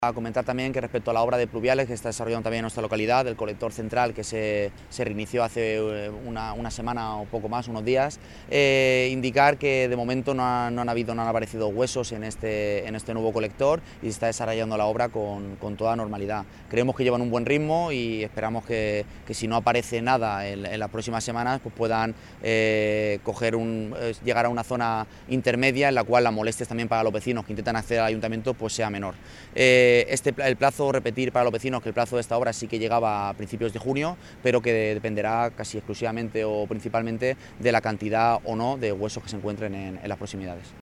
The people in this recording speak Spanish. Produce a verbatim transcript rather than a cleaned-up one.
A comentar también que respecto a la obra de pluviales que está desarrollando también en nuestra localidad, el colector central que se, se reinició hace una, una semana o poco más, unos días, eh, indicar que de momento no, ha, no han habido, no han aparecido huesos en este, en este nuevo colector y se está desarrollando la obra con, con toda normalidad. Creemos que llevan un buen ritmo y esperamos que, que si no aparece nada en, en las próximas semanas pues puedan eh, coger un, eh, llegar a una zona intermedia en la cual las molestias también para los vecinos que intentan acceder al ayuntamiento pues sea menor. Eh, Este, el plazo, repetir para los vecinos que el plazo de esta obra sí que llegaba a principios de junio, pero que dependerá casi exclusivamente o principalmente de la cantidad o no de huesos que se encuentren en, en las proximidades.